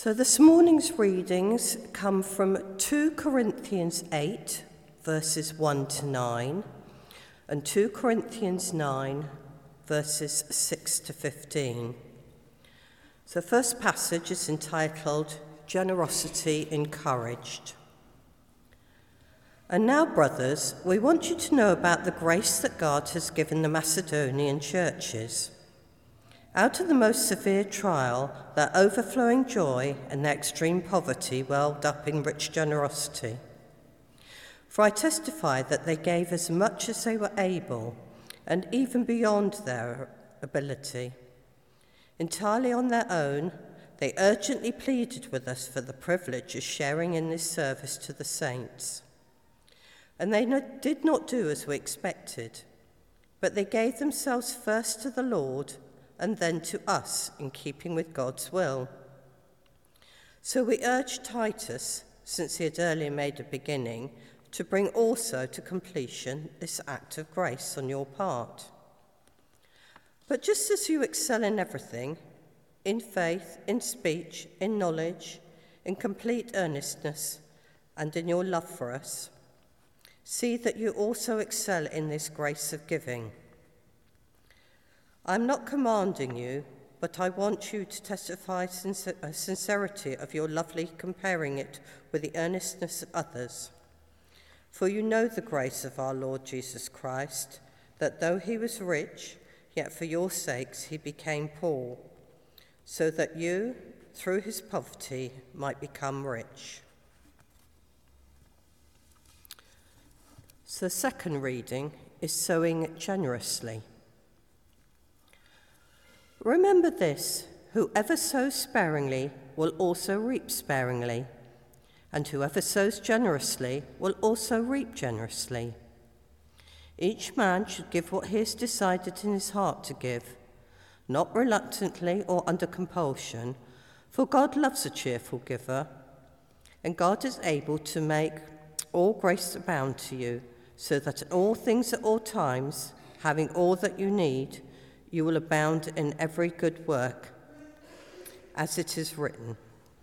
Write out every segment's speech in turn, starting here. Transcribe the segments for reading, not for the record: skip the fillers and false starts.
So this morning's readings come from 2 Corinthians 8, verses 1 to 9, and 2 Corinthians 9, verses 6 to 15. So the first passage is entitled, Generosity Encouraged. And now, brothers, we want you to know about the grace that God has given the Macedonian churches. Out of the most severe trial, their overflowing joy and their extreme poverty welled up in rich generosity. For I testify that they gave as much as they were able, and even beyond their ability. Entirely on their own, they urgently pleaded with us for the privilege of sharing in this service to the saints. And they did not do as we expected, but they gave themselves first to the Lord and then to us, in keeping with God's will. So we urged Titus, since he had earlier made a beginning, to bring also to completion this act of grace on your part. But just as you excel in everything, in faith, in speech, in knowledge, in complete earnestness, and in your love for us, see that you also excel in this grace of giving. I'm not commanding you, but I want you to testify sincerity of your lovely, comparing it with the earnestness of others. For you know the grace of our Lord Jesus Christ, that though he was rich, yet for your sakes he became poor, so that you, through his poverty, might become rich. So the second reading is sowing generously. Remember this, whoever sows sparingly will also reap sparingly, and whoever sows generously will also reap generously. Each man should give what he has decided in his heart to give, not reluctantly or under compulsion, for God loves a cheerful giver, and God is able to make all grace abound to you, so that in all things at all times, having all that you need, you will abound in every good work, as it is written.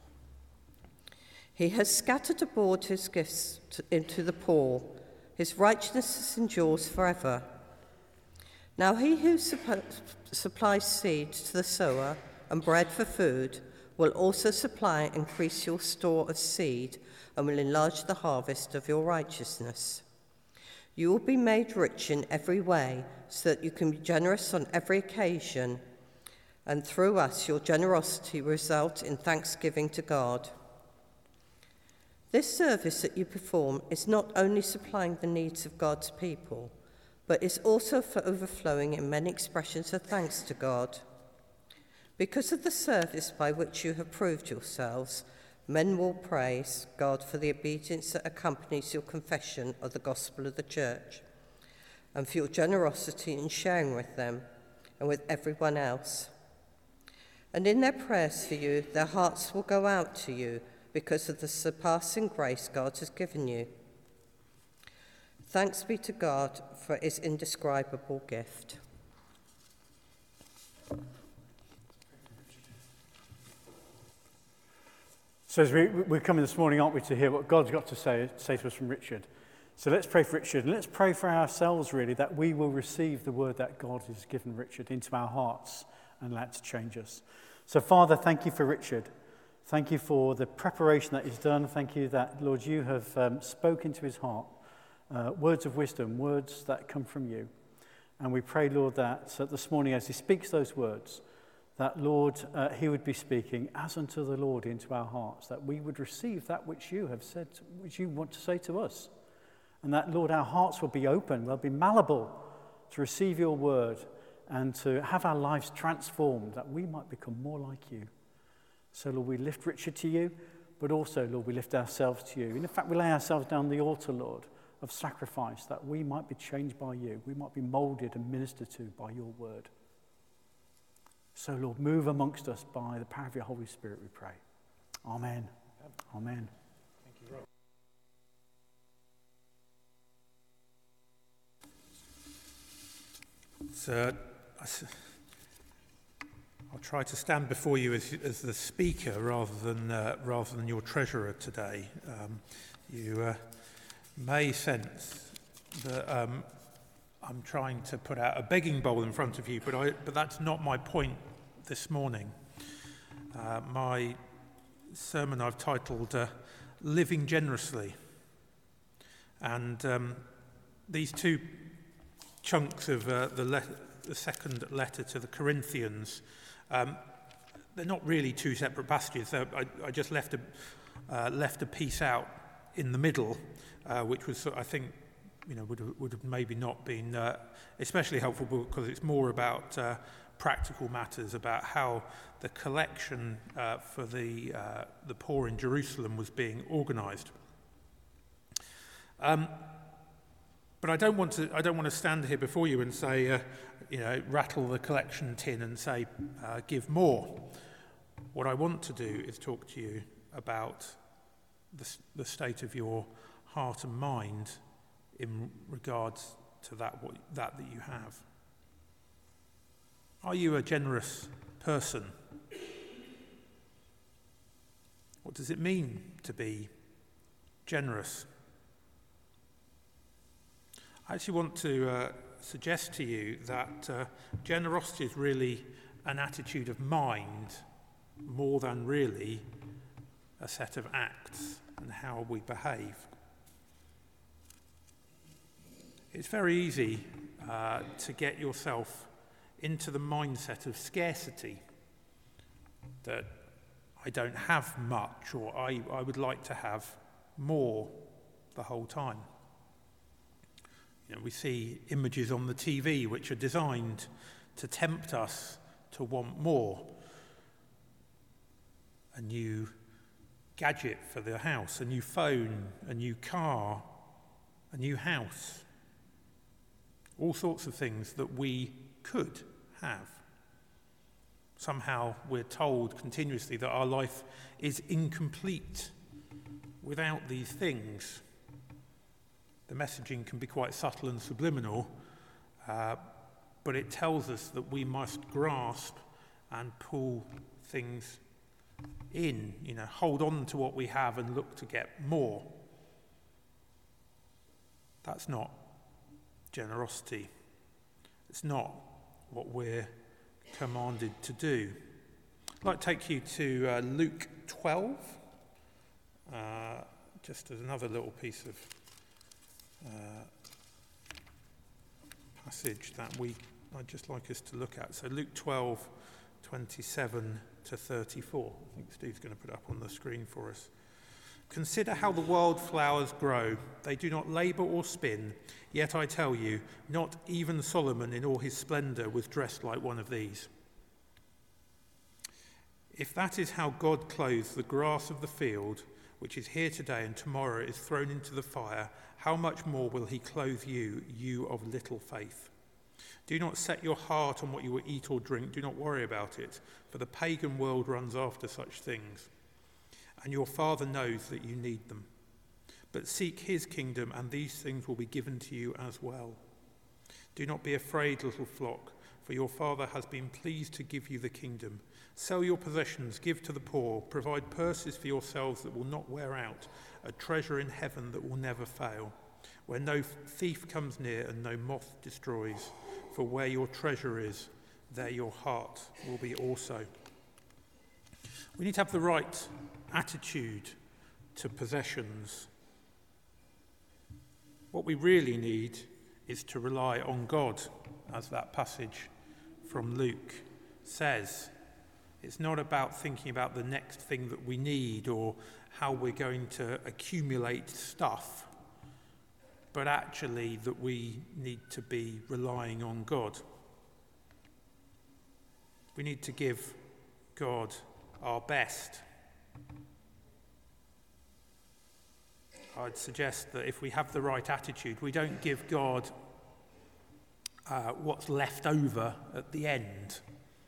He has scattered abroad his gifts into the poor. His righteousness endures forever. Now he who supplies seed to the sower and bread for food will also supply and increase your store of seed and will enlarge the harvest of your righteousness. You will be made rich in every way, so that you can be generous on every occasion, and through us your generosity will result in thanksgiving to God. This service that you perform is not only supplying the needs of God's people, but is also for overflowing in many expressions of thanks to God. Because of the service by which you have proved yourselves, men will praise God for the obedience that accompanies your confession of the gospel of the church, and for your generosity in sharing with them and with everyone else. And in their prayers for you, their hearts will go out to you because of the surpassing grace God has given you. Thanks be to God for his indescribable gift. So as we're coming this morning, aren't we, to hear what God's got to say to us from Richard. So let's pray for Richard, and let's pray for ourselves, really, that we will receive the word that God has given Richard into our hearts and allow it to change us. So Father, thank you for Richard. Thank you for the preparation that he's done. Thank you that, Lord, you have spoken to his heart, words of wisdom, words that come from you. And we pray, Lord, that this morning as he speaks those words, that, Lord, he would be speaking as unto the Lord into our hearts, that we would receive that which you have said, which you want to say to us. And that, Lord, our hearts will be open, they'll be malleable to receive your word and to have our lives transformed, that we might become more like you. So, Lord, we lift Richard to you, but also, Lord, we lift ourselves to you. And in fact, we lay ourselves down on the altar, Lord, of sacrifice, that we might be changed by you, we might be molded and ministered to by your word. So, Lord, move amongst us by the power of your Holy Spirit, we pray. Amen. Amen. Thank you, Rob. I'll try to stand before you as the speaker rather than your treasurer today. You may sense that I'm trying to put out a begging bowl in front of you, but that's not my point this morning. My sermon I've titled Living Generously. And these two chunks of the second letter to the Corinthians, they're not really two separate passages. I just left a piece out in the middle, which was, I think, would have maybe not been especially helpful because it's more about practical matters, about how the collection for the poor in Jerusalem was being organised. But I don't want to stand here before you and say, rattle the collection tin and say, give more. What I want to do is talk to you about the state of your heart and mind in regards to that you have. Are you a generous person? What does it mean to be generous? I actually want to suggest to you that generosity is really an attitude of mind more than really a set of acts and how we behave. It's very easy to get yourself into the mindset of scarcity, that I don't have much, or I would like to have more the whole time. We see images on the TV which are designed to tempt us to want more. A new gadget for the house, a new phone, a new car, a new house. All sorts of things that we could have. Somehow we're told continuously that our life is incomplete without these things. The messaging can be quite subtle and subliminal, but it tells us that we must grasp and pull things in, hold on to what we have and look to get more. That's not generosity. It's not what we're commanded to do. I'd like to take you to Luke 12, just as another little piece of passage that I'd just like us to look at. So Luke 12, 27 to 34. I think Steve's going to put it up on the screen for us. Consider how the wildflowers grow. They do not labour or spin, yet I tell you, not even Solomon in all his splendour was dressed like one of these. If that is how God clothes the grass of the field, which is here today and tomorrow is thrown into the fire, how much more will he clothe you, you of little faith? Do not set your heart on what you will eat or drink. Do not worry about it, for the pagan world runs after such things. And your Father knows that you need them. But seek his kingdom, and these things will be given to you as well. Do not be afraid, little flock, for your Father has been pleased to give you the kingdom. Sell your possessions, give to the poor, provide purses for yourselves that will not wear out, a treasure in heaven that will never fail, where no thief comes near and no moth destroys. For where your treasure is, there your heart will be also. We need to have the right attitude to possessions. What we really need is to rely on God, as that passage from Luke says. It's not about thinking about the next thing that we need or how we're going to accumulate stuff, but actually that we need to be relying on God. We need to give God our best. I'd suggest that if we have the right attitude, we don't give God what's left over at the end.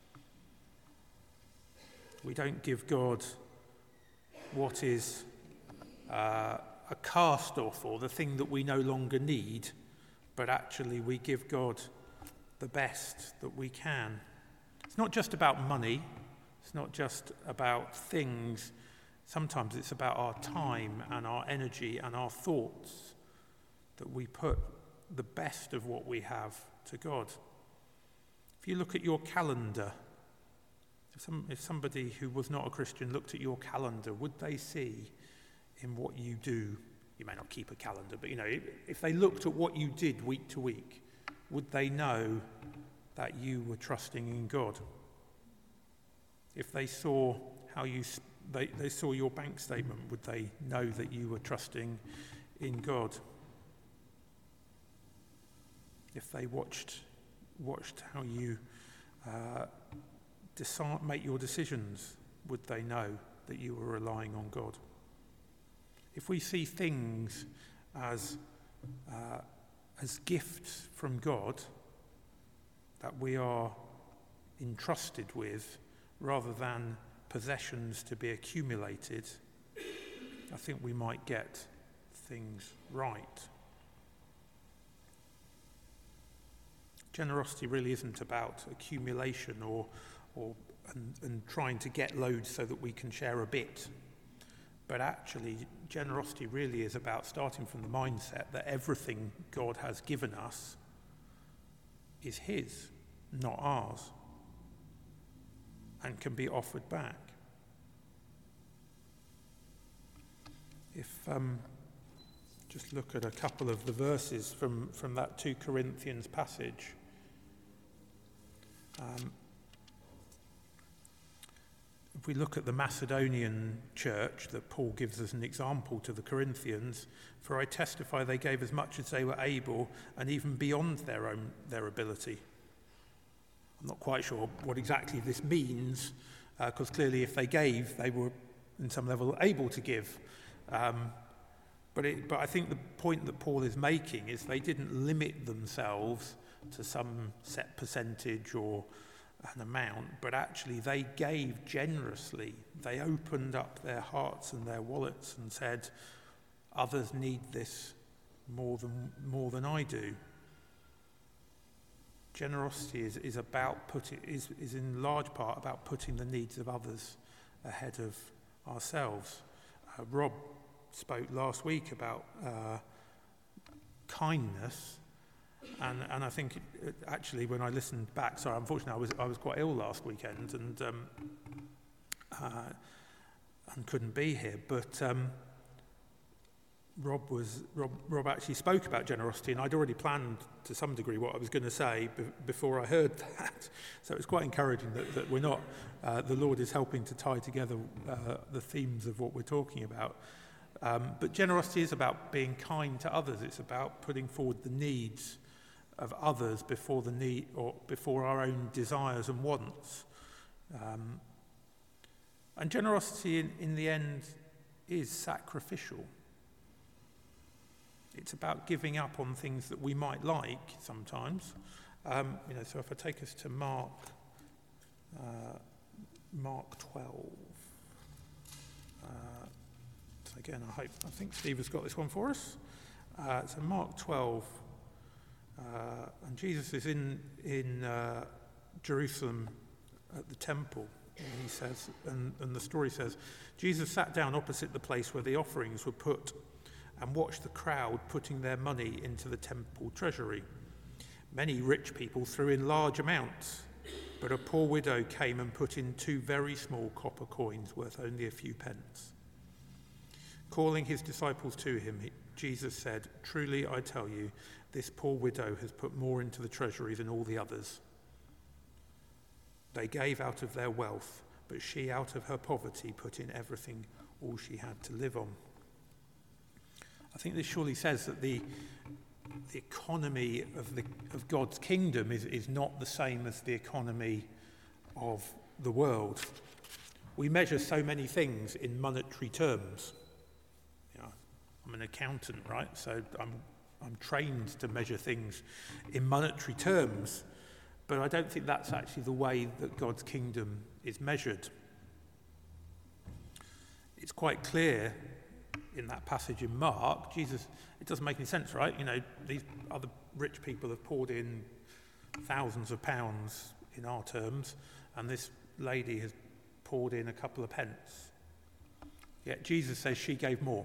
We don't give God what is a cast-off or the thing that we no longer need, but actually we give God the best that we can. It's not just about money. It's not just about things. Sometimes it's about our time and our energy and our thoughts, that we put the best of what we have to God. If you look at your calendar, if somebody who was not a Christian looked at your calendar, would they see in what you do? You may not keep a calendar, but if they looked at what you did week to week, would they know that you were trusting in God? If they saw how they saw your bank statement, would they know that you were trusting in God? If they watched how you make your decisions, would they know that you were relying on God? If we see things as gifts from God that we are entrusted with, rather than possessions to be accumulated, I think we might get things right. Generosity really isn't about accumulation and trying to get loads so that we can share a bit. But actually, generosity really is about starting from the mindset that everything God has given us is his, not ours, and can be offered back. If just look at a couple of the verses from that 2 Corinthians passage. If we look at the Macedonian church that Paul gives as an example to the Corinthians, for I testify they gave as much as they were able, and even beyond their ability. I'm not quite sure what exactly this means, because clearly if they gave, they were in some level able to give. But I think the point that Paul is making is they didn't limit themselves to some set percentage or an amount, but actually they gave generously. They opened up their hearts and their wallets and said, others need this more than I do. Generosity is in large part about putting the needs of others ahead of ourselves. Rob spoke last week about kindness. And I think actually when I listened back, unfortunately I was quite ill last weekend and couldn't be here. But Rob actually spoke about generosity, and I'd already planned to some degree what I was going to say before I heard that. So it's quite encouraging that we're not. The Lord is helping to tie together the themes of what we're talking about. But generosity is about being kind to others. It's about putting forward the needs of others before our own desires and wants. And generosity in the end is sacrificial. It's about giving up on things that we might like sometimes. So if I take us to Mark 12. So again, I think Steve has got this one for us. So Mark 12. And Jesus is in Jerusalem at the temple, and he says, and the story says, Jesus sat down opposite the place where the offerings were put and watched the crowd putting their money into the temple treasury. Many rich people threw in large amounts, but a poor widow came and put in 2 very small copper coins worth only a few pence. Calling his disciples to him, Jesus said, "Truly I tell you, this poor widow has put more into the treasury than all the others. They gave out of their wealth, but she out of her poverty put in everything, all she had to live on." I think this surely says that the economy of God's kingdom is not the same as the economy of the world. We measure so many things in monetary terms. I'm an accountant, right? So I'm trained to measure things in monetary terms, but I don't think that's actually the way that God's kingdom is measured. It's quite clear in that passage in Mark, Jesus, it doesn't make any sense, right? These other rich people have poured in thousands of pounds in our terms, and this lady has poured in a couple of pence. Yet Jesus says she gave more.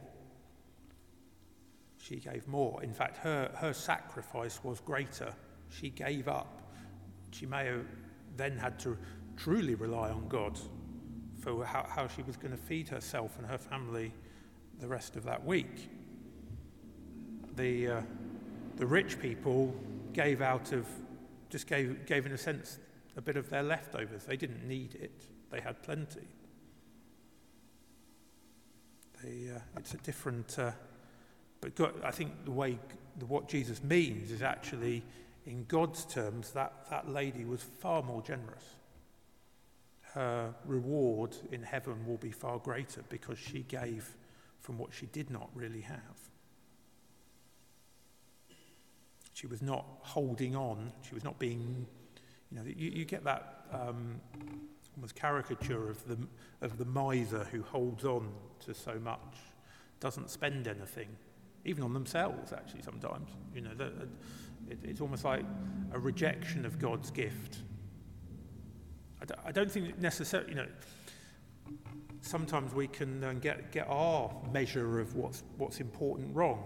She gave more. In fact, her sacrifice was greater. She gave up. She may have then had to truly rely on God for how she was going to feed herself and her family the rest of that week. The rich people gave in a sense a bit of their leftovers. They didn't need it. They had plenty. It's a different, but God, I think what Jesus means is actually, in God's terms, that lady was far more generous. Her reward in heaven will be far greater because she gave from what she did not really have. She was not holding on. She was not being, you get that almost caricature of the miser who holds on to so much, doesn't spend anything, even on themselves. Actually, sometimes, it's almost like a rejection of God's gift. I don't think necessarily, sometimes we can get our measure of what's important wrong.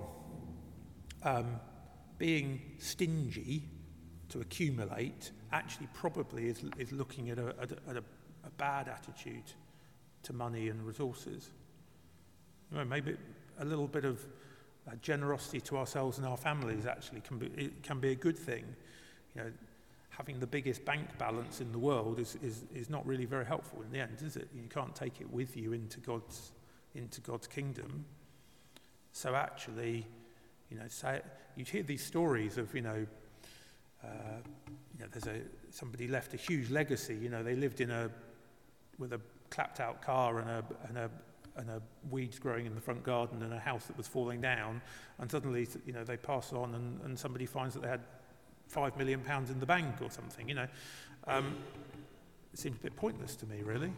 Being stingy to accumulate actually probably is looking at a bad attitude to money and resources. Maybe a little bit of generosity to ourselves and our families actually can be a good thing. Having the biggest bank balance in the world is not really very helpful in the end, is it? You can't take it with you into God's kingdom. So actually, you'd hear these stories of, somebody left a huge legacy. They lived with a clapped out car and a weeds growing in the front garden and a house that was falling down, and suddenly, they pass on and somebody finds that they had £5 million in the bank or something. It seems a bit pointless to me, really.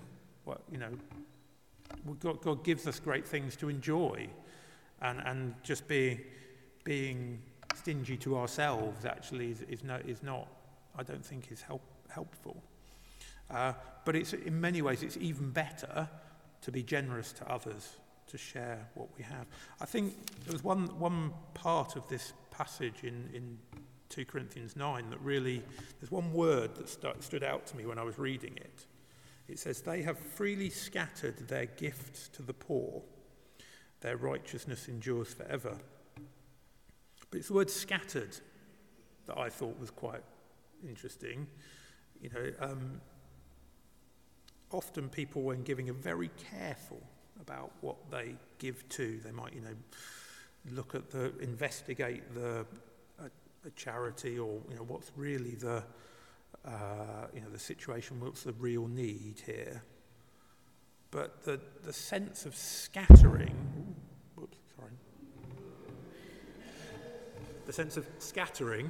God gives us great things to enjoy, and just being stingy to ourselves actually is not, I don't think, is helpful. But in many ways it's even better to be generous to others, to share what we have. I think there was one part of this passage in 2 Corinthians 9 that really, there's one word that stood out to me when I was reading it. It says, they have freely scattered their gifts to the poor. Their righteousness endures forever. But it's the word scattered that I thought was quite interesting. Often people, when giving, are very careful about what they give to. They might, look at investigate a charity, or what's really the situation, what's the real need here. But the sense of scattering, the sense of scattering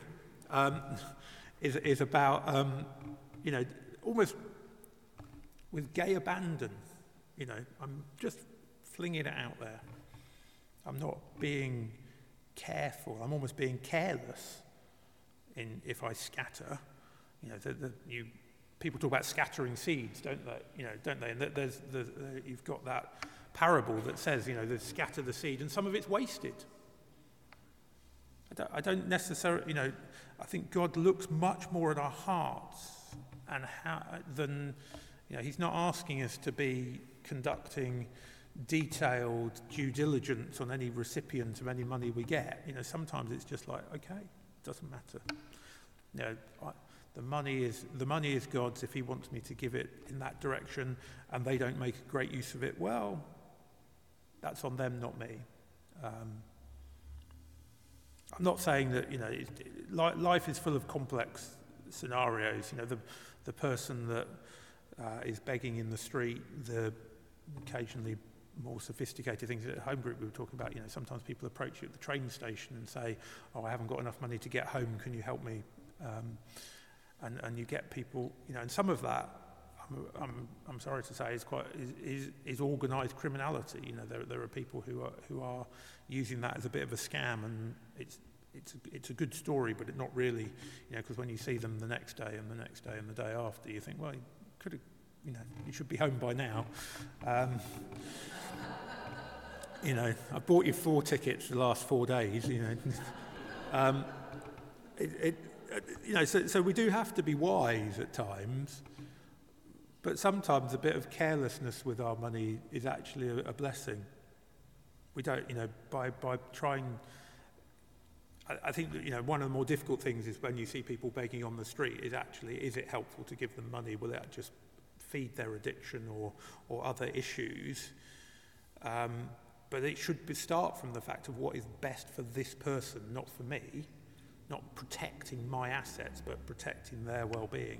is about almost with gay abandon. I'm just flinging it out there. I'm not being careful. I'm almost being careless if I scatter. People talk about scattering seeds, don't they? And you've got that parable that says, they scatter the seed, and some of it's wasted. I don't necessarily, I think God looks much more at our hearts and than, he's not asking us to be conducting detailed due diligence on any recipient of any money we get. Sometimes it's just like, okay, it doesn't matter. The money is God's. If he wants me to give it in that direction and they don't make a great use of it, well, that's on them, not me. I'm not saying that, life is full of complex scenarios. The person that is begging in the street, the occasionally more sophisticated things. At home group we were talking about, sometimes people approach you at the train station and say, I haven't got enough money to get home, can you help me? And you get people, and some of that, I'm sorry to say, is organised criminality. There are people who are using that as a bit of a scam, and it's a good story, but it's not really, because when you see them the next day and the next day and the day after, you think, well, Could have, you should be home by now. I bought you 4 tickets the last 4 days. So we do have to be wise at times, but sometimes a bit of carelessness with our money is actually a blessing. We don't, by trying. I think that, one of the more difficult things is when you see people begging on the street, is it helpful to give them money? Will that just feed their addiction or other issues? But it should start from the fact of what is best for this person, not for me, not protecting my assets, but protecting their well-being.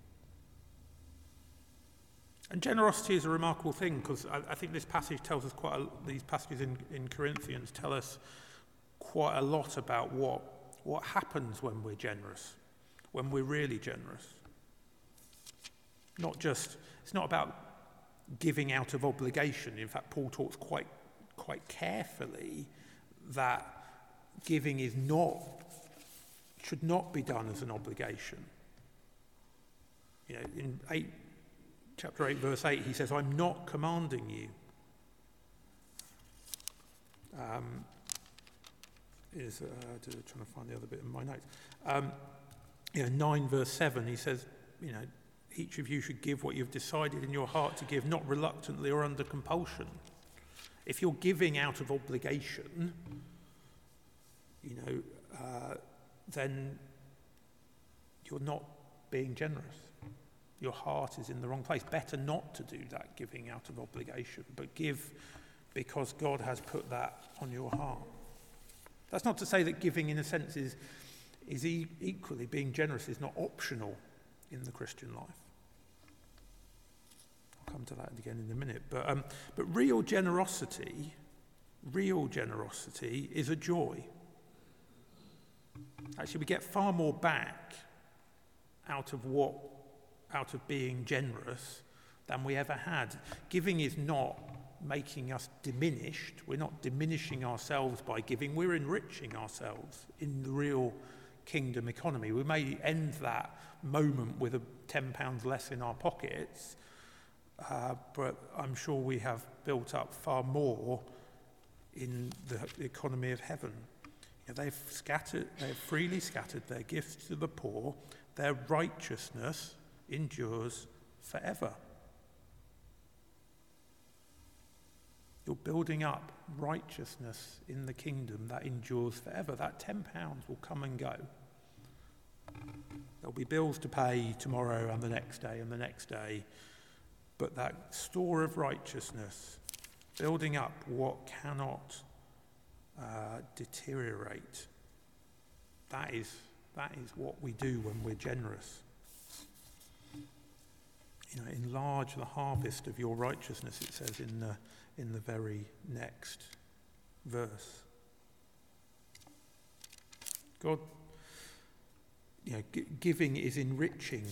And generosity is a remarkable thing, because I think this passage tells us these passages in Corinthians tell us quite a lot about what happens when we're generous, when we're really generous. It's not about giving out of obligation. In fact, Paul talks quite carefully that giving should not be done as an obligation. In chapter 8, verse 8, he says, "I'm not commanding you." Trying to find the other bit in my notes. 9 verse 7, he says, each of you should give what you've decided in your heart to give, not reluctantly or under compulsion. If you're giving out of obligation, then you're not being generous. Your heart is in the wrong place. Better not to do that, giving out of obligation, but give because God has put that on your heart. That's not to say that giving, in a sense, is equally being generous is not optional in the Christian life. I'll come to that again in a minute. But real generosity is a joy. Actually, we get far more back out of being generous than we ever had. Giving is not making us diminished. We're not diminishing ourselves by giving. We're enriching ourselves in the real kingdom economy. We may end that moment with £10 less in our pockets, but I'm sure we have built up far more in the economy of heaven. They've freely scattered their gifts to the poor. Their righteousness endures forever. You're building up righteousness in the kingdom that endures forever. That £10 will come and go. There'll be bills to pay tomorrow and the next day and the next day. But that store of righteousness, building up what cannot deteriorate, that is what we do when we're generous. Enlarge the harvest of your righteousness, it says in the very next verse. God, giving is enriching.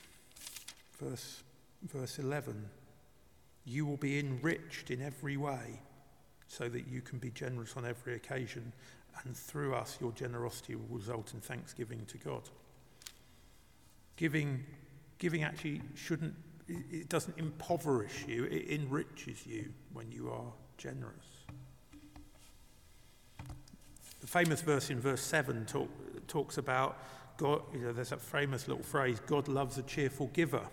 Verse 11, you will be enriched in every way so that you can be generous on every occasion, and through us your generosity will result in thanksgiving to God. Giving actually it doesn't impoverish you, it enriches you when you are generous. The famous verse in verse 7 talks about God. There's that famous little phrase, God loves a cheerful giver.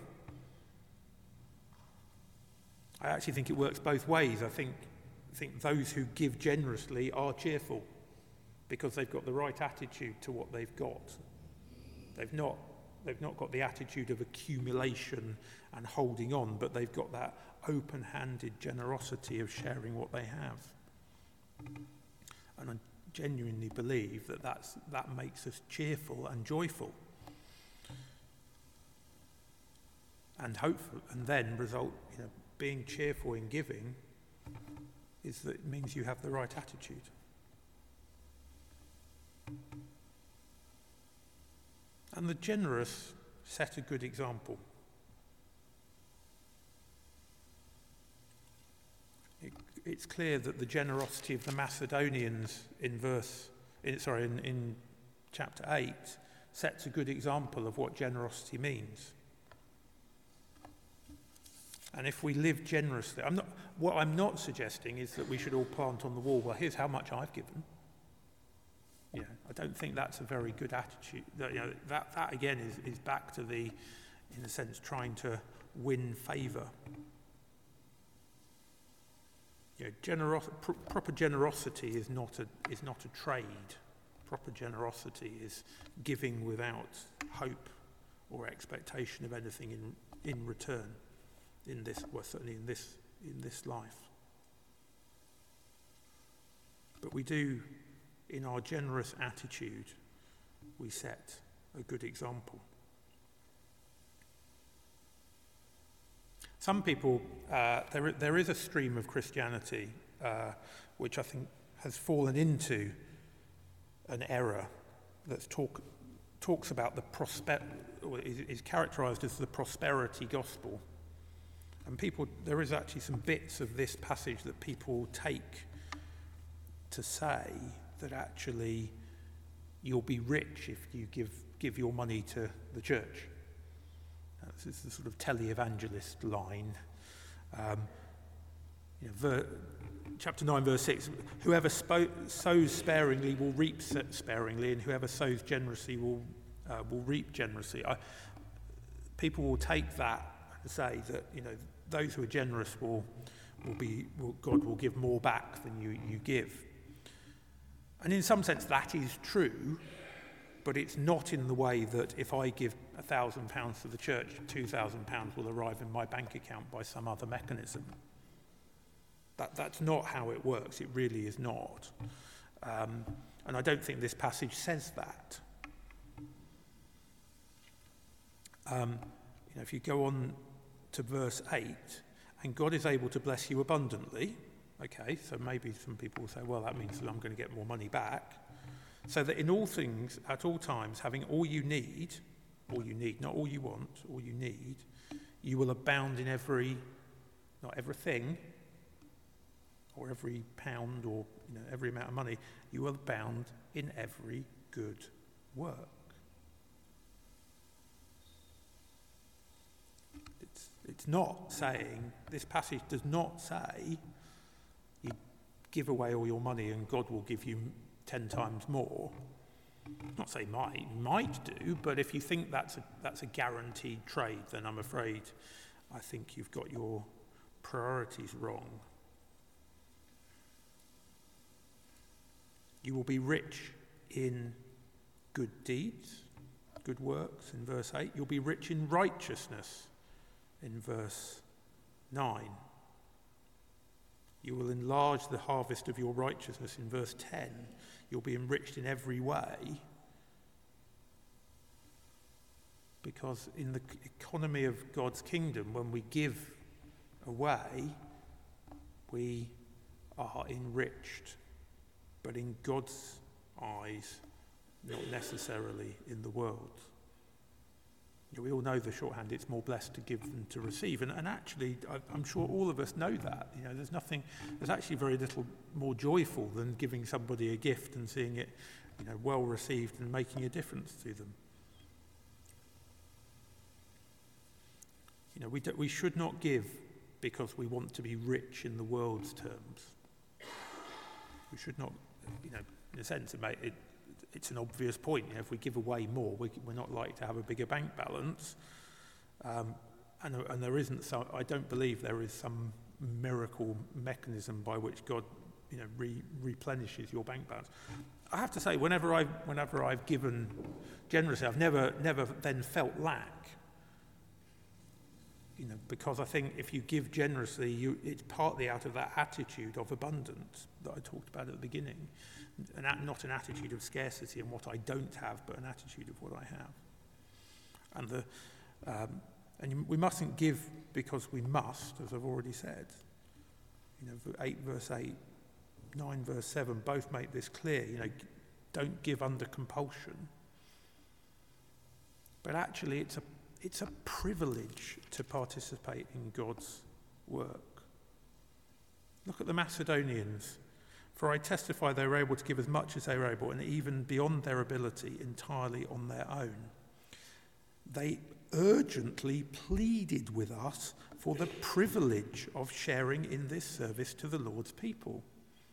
I actually think it works both ways. I think those who give generously are cheerful because they've got the right attitude to what they've got. They've not got the attitude of accumulation and holding on, but they've got that open-handed generosity of sharing what they have. And I genuinely believe that makes us cheerful and joyful. And hopeful, and then result, being cheerful in giving means you have the right attitude. And the generous set a good example. It's clear that the generosity of the Macedonians in chapter 8 sets a good example of what generosity means. And if we live generously, what I'm not suggesting is that we should all plant on the wall, well, here's how much I've given. You know, I don't think that's a very good attitude. That again is back to the, in a sense, trying to win favour. You know, proper generosity is not a trade. Proper generosity is giving without hope or expectation of anything in return. Certainly in this life. But we do, in our generous attitude, we set a good example. Some people, there is a stream of Christianity which I think has fallen into an error that talks about is characterised as the prosperity gospel. And there is actually some bits of this passage that people take to say that actually you'll be rich if you give your money to the church. This is the sort of televangelist line. Chapter 9, verse 6, whoever sows sparingly will reap sparingly, and whoever sows generously will reap generously. People will take that and say that, you know, those who are generous God will give more back than you give. And in some sense that is true, but it's not in the way that if I give £1,000 to the church, £2,000 will arrive in my bank account by some other mechanism. That's not how it works. It really is not. And I don't think this passage says that. If you go on to verse 8, and God is able to bless you abundantly. Okay, so maybe some people will say, well, that means that I'm going to get more money back. So that in all things, at all times, having all you need, not all you want, all you need, you will abound in not everything, or every pound, or every amount of money, you will abound in every good work. It's not saying, this passage does not say you give away all your money and God will give you 10 times more. Not say might do, but if you think that's a guaranteed trade, then I'm afraid I think you've got your priorities wrong. You will be rich in good deeds, good works in verse 8. You'll be rich in righteousness in verse 9. You will enlarge the harvest of your righteousness in verse 10. You'll be enriched in every way. Because in the economy of God's kingdom, when we give away, we are enriched. But in God's eyes, not necessarily in the world. We all know the shorthand, it's more blessed to give than to receive. And actually, I'm sure all of us know that. There's actually very little more joyful than giving somebody a gift and seeing it, well received and making a difference to them. We should not give because we want to be rich in the world's terms. We should not, in a sense, it's an obvious point. If we give away more, we're not likely to have a bigger bank balance. And there isn't some, I don't believe there is some miracle mechanism by which God, replenishes your bank balance. I have to say, whenever I've given generously, I've never then felt lack. Because I think if you give generously, it's partly out of that attitude of abundance that I talked about at the beginning. Not an attitude of scarcity and what I don't have, but an attitude of what I have. And we mustn't give because we must, as I've already said. 8 verse 8, 9 verse 7 both make this clear. Don't give under compulsion. But actually, it's a privilege to participate in God's work. Look at the Macedonians. For I testify they were able to give as much as they were able, and even beyond their ability, entirely on their own. They urgently pleaded with us for the privilege of sharing in this service to the Lord's people.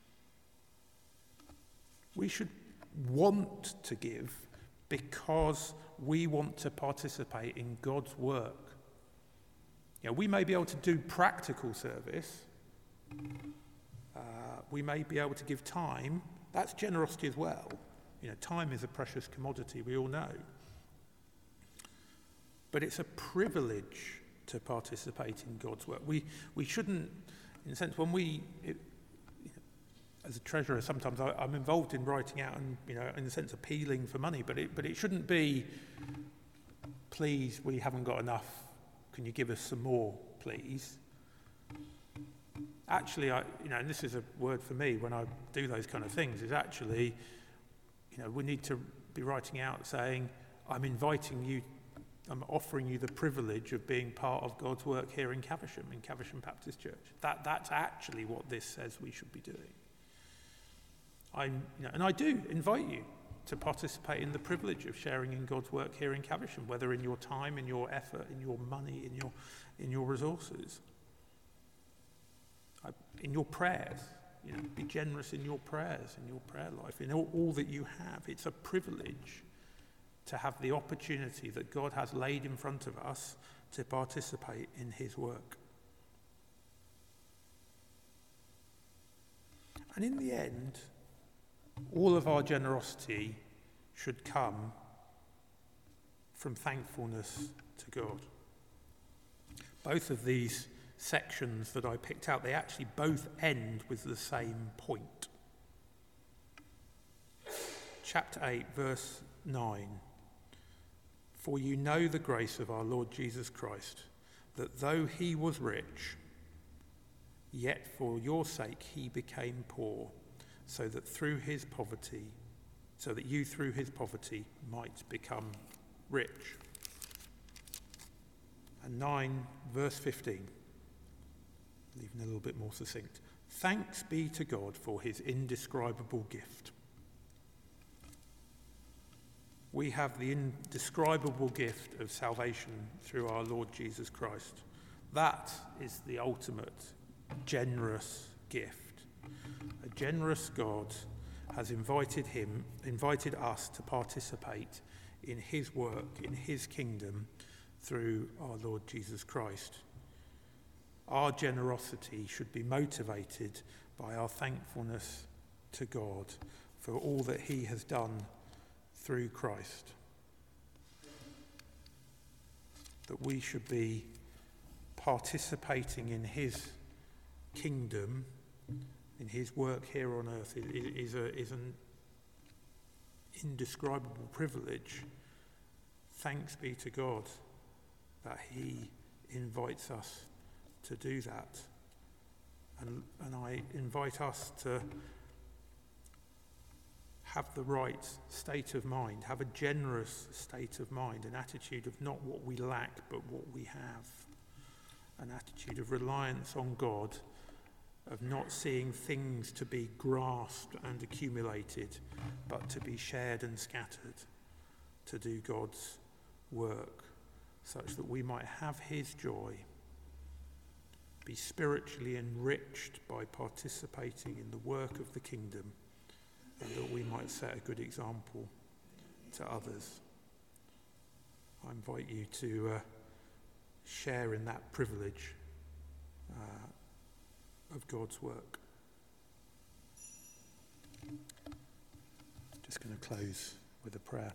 We should want to give because we want to participate in God's work. We may be able to do practical service. We may be able to give time. That's generosity as well. Time is a precious commodity, we all know. But it's a privilege to participate in God's work. We shouldn't, in a sense, as a treasurer, sometimes I'm involved in writing out and, in a sense, appealing for money. But it shouldn't be, please, we haven't got enough. Can you give us some more, please? Actually, and this is a word for me when I do those kind of things, is actually, we need to be writing out saying, I'm offering you the privilege of being part of God's work here in Caversham Baptist Church. That's actually what this says we should be doing. And I do invite you to participate in the privilege of sharing in God's work here in Caversham, whether in your time, in your effort, in your money, in your resources, in your prayers. Be generous in your prayers, in your prayer life, in all that you have. It's a privilege to have the opportunity that God has laid in front of us to participate in his work. And in the end, all of our generosity should come from thankfulness to God. Both of these sections that I picked out, they actually both end with the same point. Chapter 8, verse 9. For you know the grace of our Lord Jesus Christ, that though he was rich, yet for your sake he became poor, so that you through his poverty might become rich. And 9, verse 15, even a little bit more succinct. Thanks be to God for his indescribable gift. We have the indescribable gift of salvation through our Lord Jesus Christ. That is the ultimate generous gift. A generous God has invited us to participate in his work, in his kingdom, through our Lord Jesus Christ. Our generosity should be motivated by our thankfulness to God for all that he has done through Christ. That we should be participating in his kingdom, in his work here on earth, is an indescribable privilege. Thanks be to God that he invites us to do that. And I invite us to have the right state of mind, have a generous state of mind, an attitude of not what we lack, but what we have. An attitude of reliance on God, of not seeing things to be grasped and accumulated, but to be shared and scattered, to do God's work, such that we might have his joy, be spiritually enriched by participating in the work of the kingdom, and that we might set a good example to others. I invite you to share in that privilege of God's work. Just going to close with a prayer.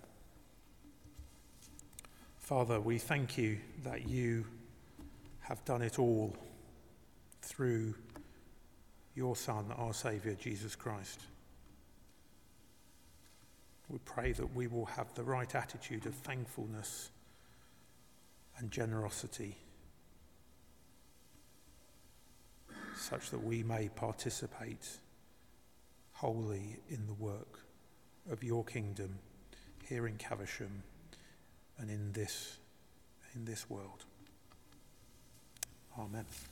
Father, we thank you that you have done it all through your Son, our Saviour, Jesus Christ. We pray that we will have the right attitude of thankfulness and generosity, such that we may participate wholly in the work of your kingdom here in Caversham and in this world. Amen.